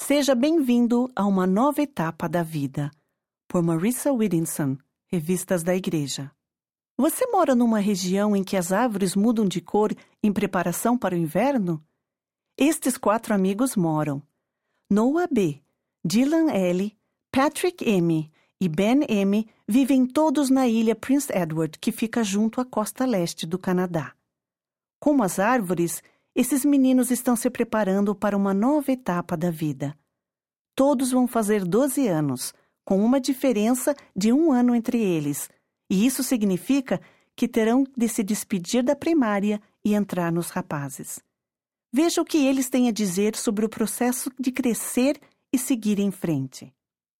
Seja bem-vindo a uma nova etapa da vida, por Marissa Whittinson, Revistas da Igreja. Você mora numa região em que as árvores mudam de cor em preparação para o inverno? Estes 4 amigos moram. Noah B., Dylan L., Patrick M. e Ben M. vivem todos na ilha Prince Edward, que fica junto à costa leste do Canadá. Como as árvores, esses meninos estão se preparando para uma nova etapa da vida. Todos vão fazer 12 anos, com uma diferença de 1 ano entre eles, e isso significa que terão de se despedir da primária e entrar nos rapazes. Veja o que eles têm a dizer sobre o processo de crescer e seguir em frente.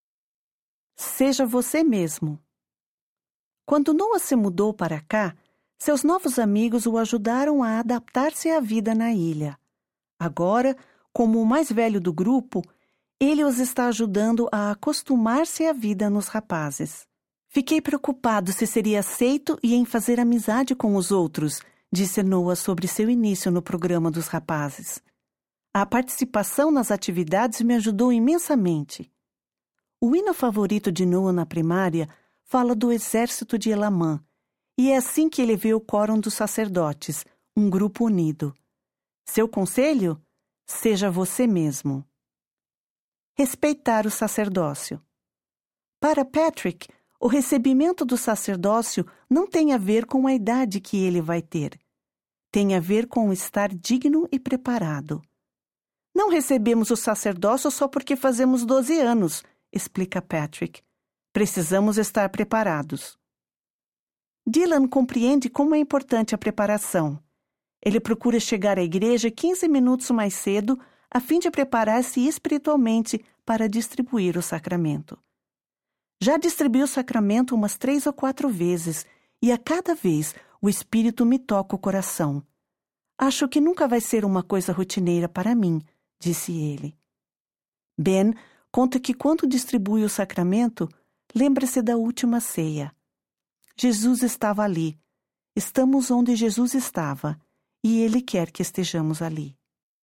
Seja você mesmo. Quando Noah se mudou para cá, seus novos amigos o ajudaram a adaptar-se à vida na ilha. Agora, como o mais velho do grupo, ele os está ajudando a acostumar-se à vida nos rapazes. Fiquei preocupado se seria aceito e em fazer amizade com os outros, disse Noah sobre seu início no programa dos rapazes. A participação nas atividades me ajudou imensamente. O hino favorito de Noah na primária fala do exército de Elamã, e é assim que ele vê o quórum dos sacerdotes, um grupo unido. Seu conselho? Seja você mesmo. Respeitar o sacerdócio. Para Patrick, o recebimento do sacerdócio não tem a ver com a idade que ele vai ter. Tem a ver com estar digno e preparado. Não recebemos o sacerdócio só porque fazemos 12 anos, explica Patrick. Precisamos estar preparados. Dylan compreende como é importante a preparação. Ele procura chegar à igreja 15 minutos mais cedo a fim de preparar-se espiritualmente para distribuir o sacramento. Já distribuí o sacramento umas 3 ou 4 vezes e a cada vez o Espírito me toca o coração. Acho que nunca vai ser uma coisa rotineira para mim, disse ele. Ben conta que quando distribui o sacramento, lembra-se da última ceia. Jesus estava ali. Estamos onde Jesus estava, e Ele quer que estejamos ali.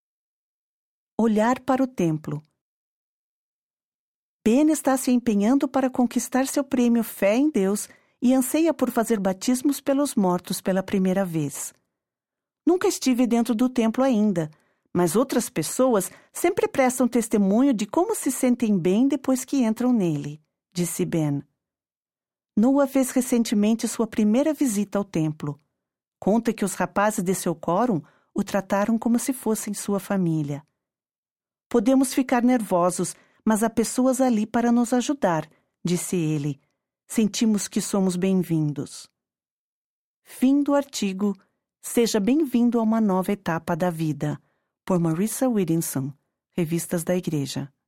Olhar para o templo. Ben está se empenhando para conquistar seu prêmio Fé em Deus e anseia por fazer batismos pelos mortos pela primeira vez. Nunca estive dentro do templo ainda, mas outras pessoas sempre prestam testemunho de como se sentem bem depois que entram nele, disse Ben. Noah fez recentemente sua primeira visita ao templo. Conta que os rapazes de seu quórum o trataram como se fossem sua família. Podemos ficar nervosos, mas há pessoas ali para nos ajudar, disse ele. Sentimos que somos bem-vindos. Fim do artigo Seja bem-vindo a uma nova etapa da vida, por Marissa Whittinson, Revistas da Igreja.